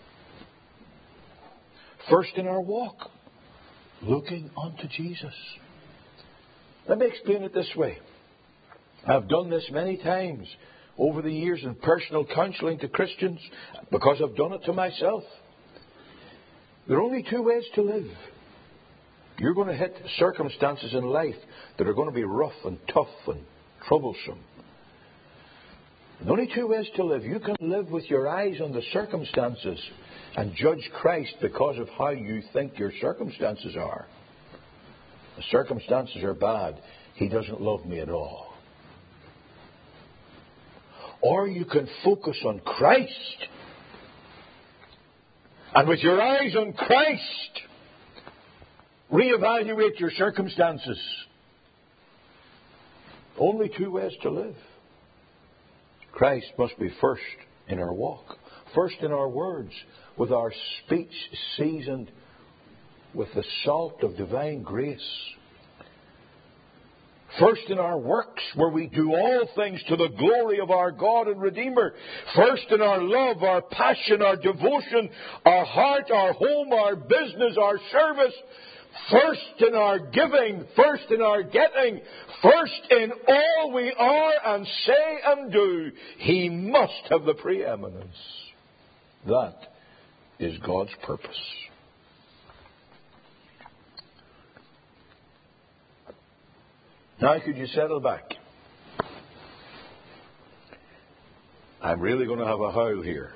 First in our walk, looking unto Jesus. Let me explain it this way. I've done this many times over the years in personal counseling to Christians because I've done it to myself. There are only two ways to live. You're going to hit circumstances in life that are going to be rough and tough and troublesome. There are only two ways to live. You can live with your eyes on the circumstances and judge Christ because of how you think your circumstances are. The circumstances are bad. He doesn't love me at all. Or you can focus on Christ. And with your eyes on Christ, reevaluate your circumstances. Only two ways to live. Christ must be first in our walk, first in our words, with our speech seasoned with the salt of divine grace. First in our works, where we do all things to the glory of our God and Redeemer. First in our love, our passion, our devotion, our heart, our home, our business, our service. First in our giving, first in our getting, first in all we are and say and do. He must have the preeminence. That is God's purpose. Now, could you settle back? I'm really going to have a howl here.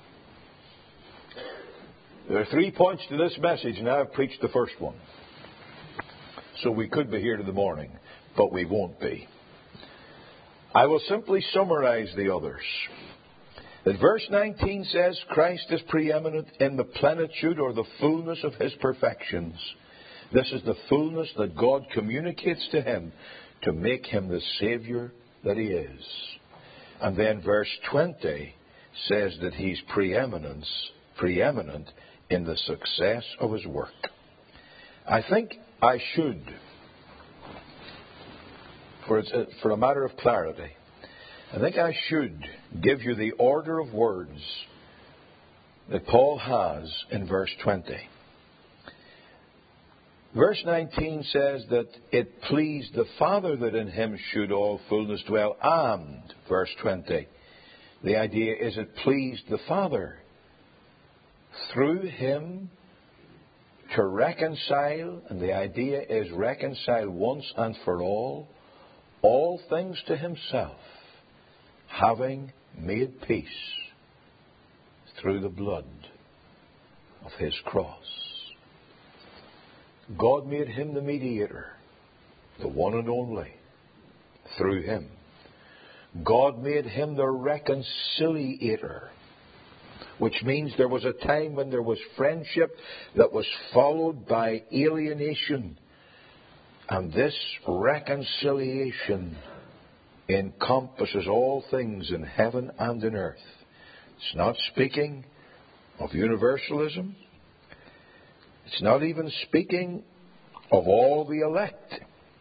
There are three points to this message, and I've preached the first one. So we could be here to the morning, but we won't be. I will simply summarize the others. That verse nineteen says Christ is preeminent in the plenitude or the fullness of His perfections. This is the fullness that God communicates to Him to make Him the Savior that He is. And then verse twenty says that He's preeminence, preeminent in the success of His work. I think I should, for, it's a, for a matter of clarity, I think I should give you the order of words that Paul has in verse twenty. Verse nineteen says that it pleased the Father that in Him should all fullness dwell. And, verse twenty, the idea is it pleased the Father through Him to reconcile, and the idea is reconcile once and for all, all things to Himself, having made peace through the blood of His cross. God made Him the mediator, the one and only, through Him. God made Him the reconciliator, which means there was a time when there was friendship that was followed by alienation. And this reconciliation encompasses all things in heaven and in earth. It's not speaking of universalism. It's not even speaking of all the elect,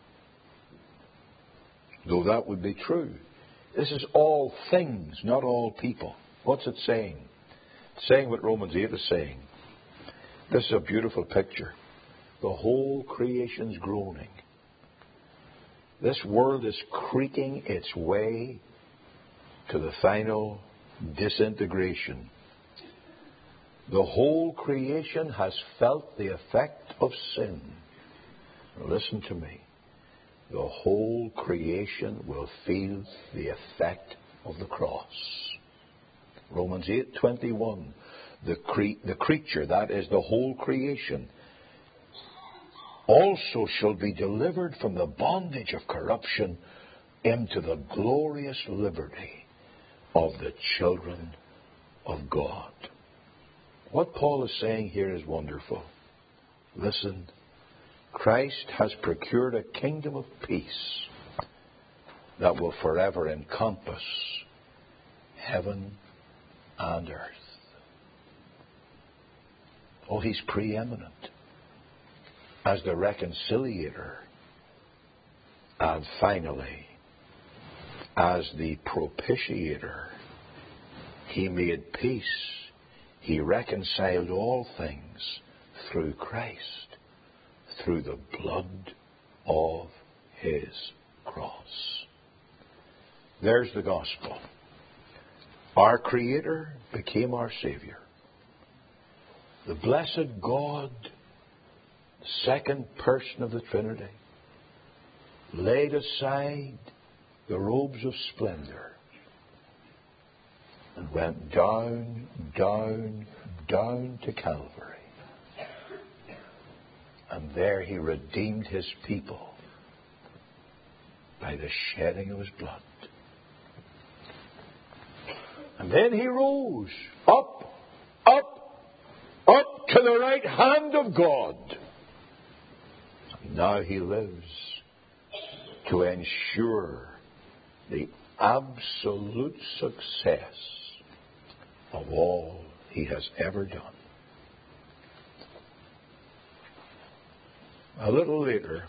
though that would be true. This is all things, not all people. What's it saying? It's saying what Romans eight is saying. This is a beautiful picture. The whole creation's groaning. This world is creaking its way to the final disintegration. The whole creation has felt the effect of sin. Now listen to me. The whole creation will feel the effect of the cross. Romans eight twenty-one. The, cre- the creature, that is the whole creation, also shall be delivered from the bondage of corruption into the glorious liberty of the children of God. What Paul is saying here is wonderful. Listen, Christ has procured a kingdom of peace that will forever encompass heaven and earth. Oh, he's preeminent as the reconciliator, and finally, as the propitiator. He made peace. He reconciled all things through Christ, through the blood of his cross. There's the gospel. Our Creator became our Savior. The blessed God, second person of the Trinity, laid aside the robes of splendor and went down, down, down to Calvary. And there he redeemed his people by the shedding of his blood. And then he rose up, up, up to the right hand of God. And now he lives to ensure the absolute success of all he has ever done. A little later,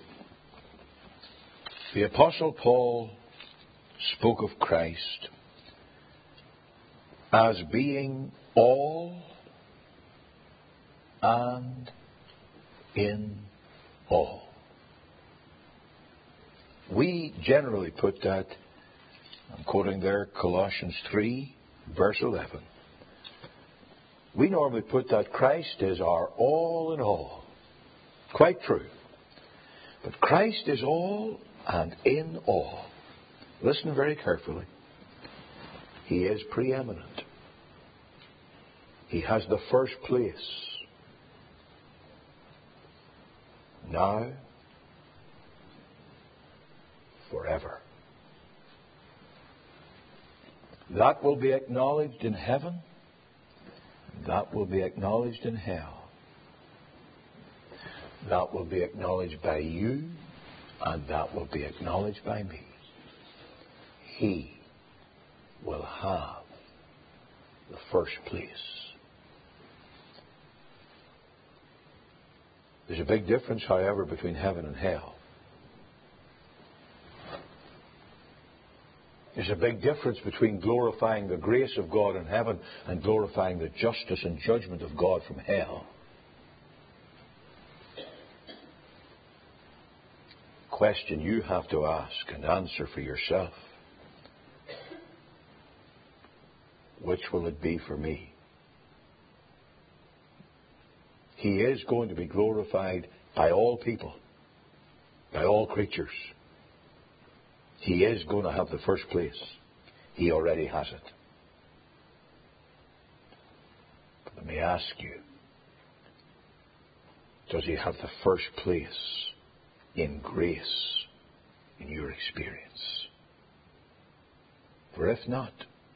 the Apostle Paul spoke of Christ as being all and in all. We generally put that, I'm quoting there Colossians three, verse eleven. We normally put that Christ is our all in all. Quite true. But Christ is all and in all. Listen very carefully. He is preeminent. He has the first place. Now, forever. That will be acknowledged in heaven. That will be acknowledged in hell. That will be acknowledged by you, and that will be acknowledged by me. He will have the first place. There's a big difference, however, between heaven and hell. There's a big difference between glorifying the grace of God in heaven and glorifying the justice and judgment of God from hell. Question you have to ask and answer for yourself. Which will it be for me? He is going to be glorified by all people, by all creatures. He is going to have the first place. He already has it. But let me ask you, does he have the first place in grace in your experience? For if not,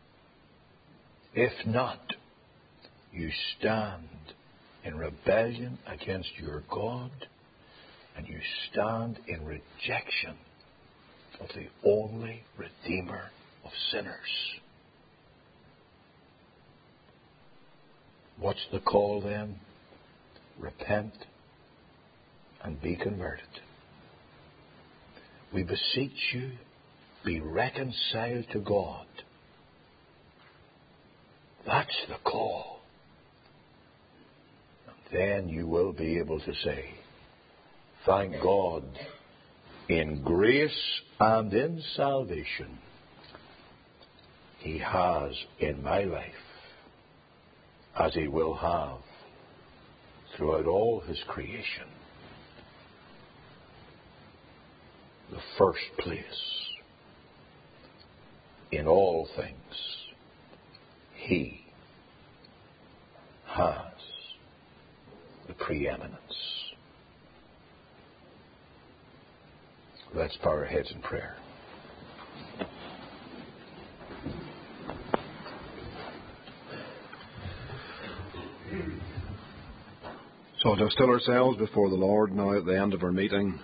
if not, you stand in rebellion against your God, and you stand in rejection of the only Redeemer of sinners. What's the call then? Repent and be converted. We beseech you, be reconciled to God. That's the call. And then you will be able to say, thank God, in grace and in salvation, He has in my life, as He will have throughout all His creation, the first place in all things. He has the preeminence. Let's bow our heads in prayer. So to still ourselves before the Lord now at the end of our meeting.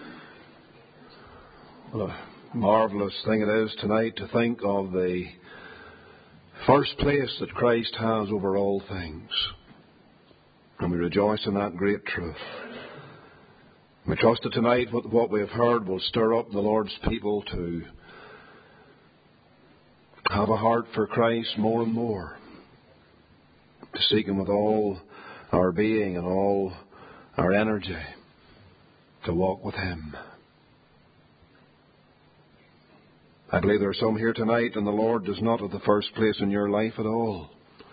What a marvellous thing it is tonight to think of the first place that Christ has over all things. And we rejoice in that great truth. We trust that tonight what we have heard will stir up the Lord's people to have a heart for Christ more and more, to seek Him with all our being and all our energy, to walk with Him. I believe there are some here tonight and the Lord does not have the first place in your life at all.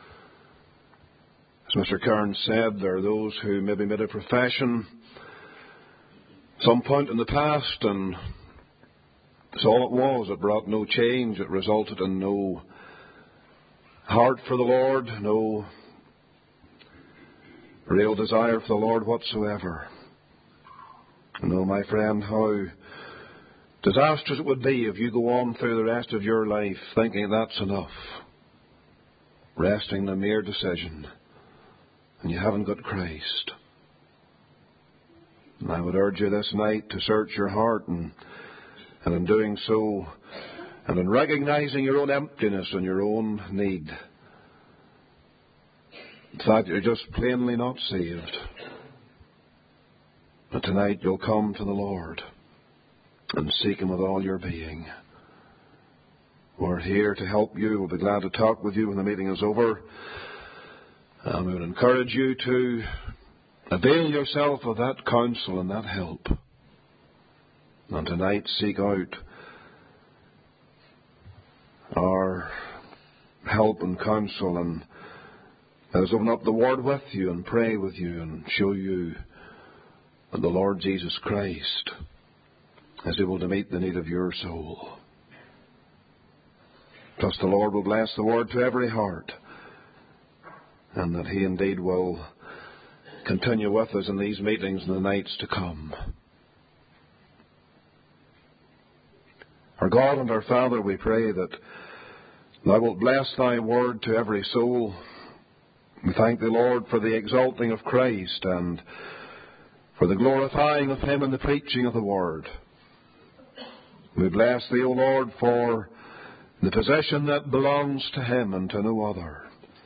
As Mister Cairns said, there are those who maybe made a profession some point in the past, and that's all it was. It brought no change. It resulted in no heart for the Lord, no real desire for the Lord whatsoever. And oh, my friend, how disastrous it would be if you go on through the rest of your life thinking that's enough, resting in a mere decision, and you haven't got Christ. And I would urge you this night to search your heart, and, and in doing so, and in recognizing your own emptiness and your own need, the fact that you're just plainly not saved, but tonight you'll come to the Lord and seek Him with all your being. We're here to help you. We'll be glad to talk with you when the meeting is over. And we would encourage you to avail yourself of that counsel and that help. And tonight seek out our help and counsel, and let us open up the Word with you and pray with you and show you that the Lord Jesus Christ is able to meet the need of your soul. Trust the Lord will bless the Word to every heart, and that He indeed will continue with us in these meetings in the nights to come. Our God and our Father, we pray that Thou wilt bless Thy Word to every soul. We thank Thee, Lord, for the exalting of Christ and for the glorifying of Him in the preaching of the Word. We bless Thee, O Lord, for the position that belongs to Him and to no other.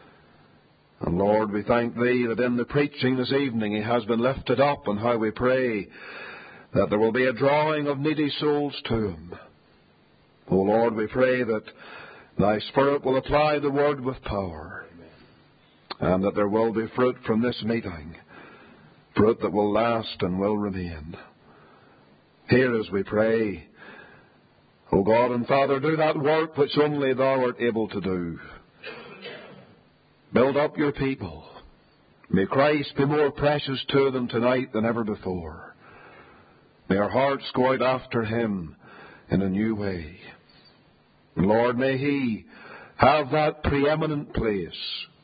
And Lord, we thank Thee that in the preaching this evening He has been lifted up, and how we pray that there will be a drawing of needy souls to Him. O Lord, we pray that Thy Spirit will apply the Word with power, and that there will be fruit from this meeting, fruit that will last and will remain. Hear as we pray. O God and Father, do that work which only Thou art able to do. Build up your people. May Christ be more precious to them tonight than ever before. May our hearts go out after Him in a new way. And Lord, may He have that preeminent place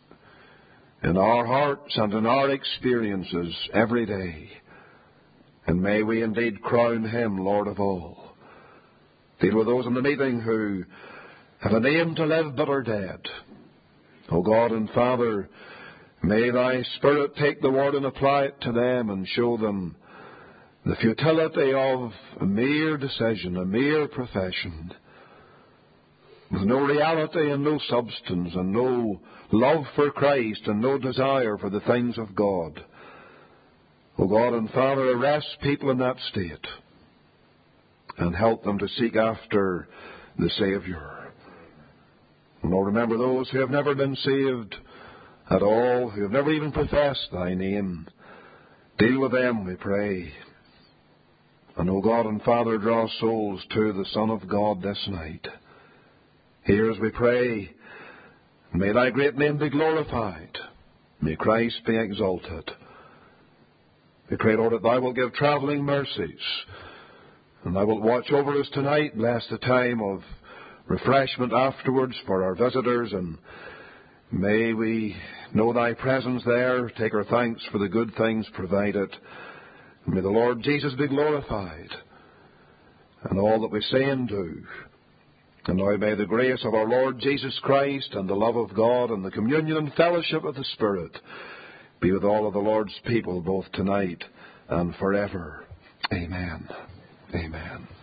in our hearts and in our experiences every day. And may we indeed crown Him Lord of all. Deal with those in the meeting who have a name to live but are dead. O God and Father, may Thy Spirit take the Word and apply it to them and show them the futility of a mere decision, a mere profession, with no reality and no substance and no love for Christ and no desire for the things of God. O God and Father, arrest people in that state and help them to seek after the Saviour. And Lord, remember those who have never been saved at all, who have never even professed Thy name. Deal with them, we pray. And, O God and Father, draw souls to the Son of God this night. Hear as we pray. May Thy great name be glorified. May Christ be exalted. We pray, Lord, that Thou wilt give travelling mercies, and Thou wilt watch over us tonight. Bless the time of refreshment afterwards for our visitors, and May we know thy presence there, take our thanks for the good things provided. May the Lord Jesus be glorified in all that we say and do. And now may the grace of our Lord Jesus Christ and the love of God and the communion and fellowship of the Spirit be with all of the Lord's people both tonight and forever. Amen. Amen.